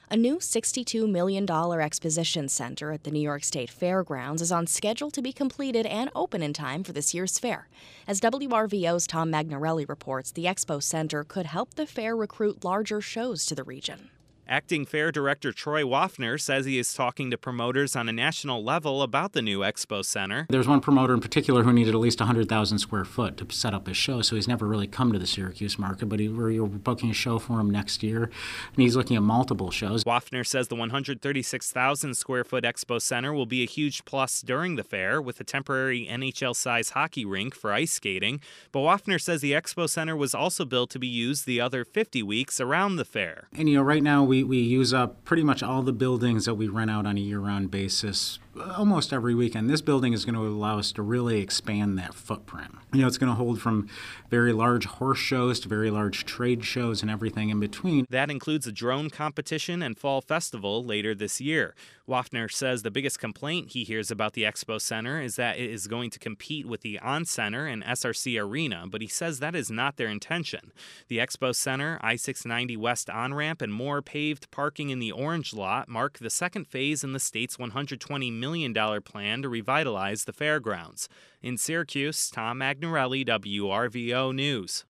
A new $62 million exposition center at the New York State Fairgrounds is on schedule to be completed and open in time for this year's fair. As WRVO's Tom Magnarelli reports, the Expo Center could help the fair recruit larger shows to the region. Acting Fair Director Troy Waffner says he is talking to promoters on a national level about the new Expo Center. There's one promoter in particular who needed at least 100,000 square foot to set up his show, so he's never really come to the Syracuse market, but we're booking a show for him next year, and he's looking at multiple shows. Waffner says the 136,000 square foot Expo Center will be a huge plus during the fair, with a temporary NHL-size hockey rink for ice skating. But Waffner says the Expo Center was also built to be used the other 50 weeks around the fair. And right now we use up pretty much all the buildings that we rent out on a year-round basis almost every weekend. This building is going to allow us to really expand that footprint. It's going to hold from very large horse shows to very large trade shows and everything in between. That includes a drone competition and fall festival later this year. Waffner says the biggest complaint he hears about the Expo Center is that it is going to compete with the On Center and SRC Arena, but he says that is not their intention. The Expo Center, I-690 West on-ramp, and more paved parking in the Orange Lot mark the second phase in the state's $120 million plan to revitalize the fairgrounds. In Syracuse, Tom Magnarelli, WRVO News.